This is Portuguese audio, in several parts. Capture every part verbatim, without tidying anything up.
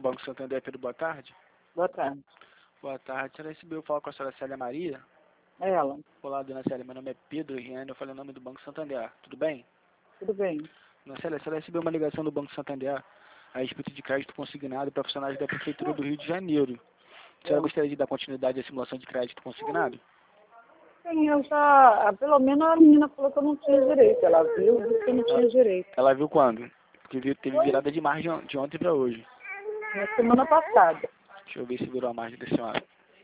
Banco Santander, Pedro, boa tarde. Boa tarde. Boa tarde. A senhora recebeu falar com a senhora Célia Maria? É ela. Olá, dona Célia. Meu nome é Pedro Riane, eu falei o nome do Banco Santander. Tudo bem? Tudo bem. Dona Célia, a senhora recebeu uma ligação do Banco Santander a respeito de crédito consignado para funcionários da Prefeitura do Rio de Janeiro. A senhora gostaria de dar continuidade à simulação de crédito consignado? Sim, eu já... Pelo menos a menina falou que eu não tinha direito. Ela viu e disse que eu não tinha direito. Ela viu quando? Porque viu- teve virada de margem de ontem para hoje. Na semana passada. Deixa eu ver se virou a margem da senhora.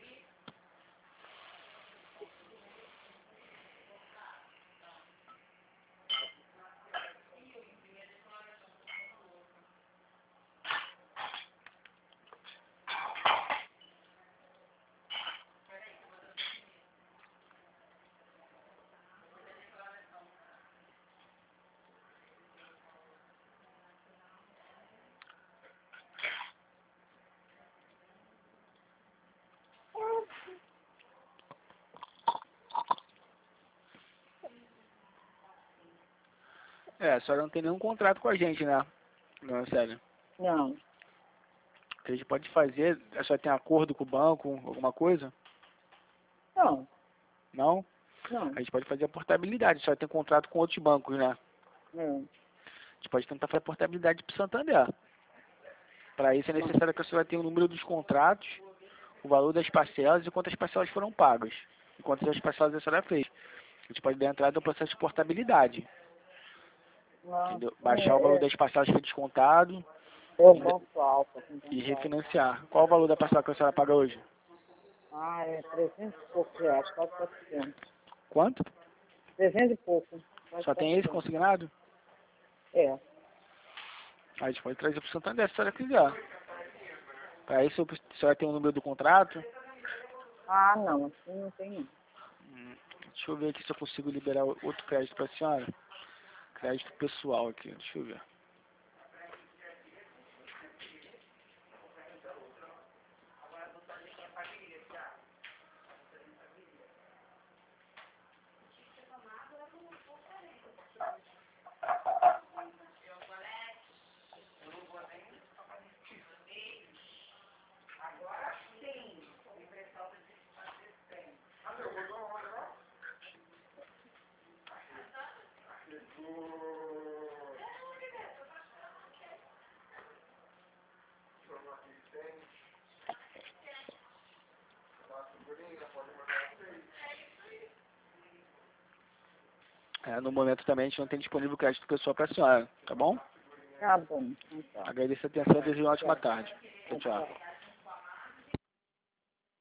É, a senhora não tem nenhum contrato com a gente, né? Não, sério. Não. O que a gente pode fazer, a senhora tem acordo com o banco, alguma coisa? Não. Não? Não. A gente pode fazer a portabilidade, a senhora tem contrato com outros bancos, né? Não. A gente pode tentar fazer a portabilidade para o Santander. Para isso é necessário que a senhora tenha o número dos contratos, o valor das parcelas e quantas parcelas foram pagas. E quantas parcelas a senhora fez. A gente pode dar entrada no processo de portabilidade. Não. Entendeu? Baixar o valor das parcelas que foi descontado Eu e, banco alto. e refinanciar. Qual o valor da parcela que a senhora paga hoje? Ah, é trezentos e pouco reais, quase quatrocentos. Quanto? trezentos e pouco. Quase Só tem esse quatrocentos. consignado? É. A gente pode trazer para o Santander se a senhora quiser. Para isso a senhora tem o número do contrato. Ah, não. Assim não tem não. Hum, Deixa eu ver aqui se eu consigo liberar outro crédito para a senhora. Crédito pessoal aqui, deixa eu ver. É, no momento também a gente não tem disponível crédito pessoal para a senhora, tá bom? Tá bom. Então tá. Agradeço a atenção e desejo uma ótima tarde. Tchau, tchau. Tchau.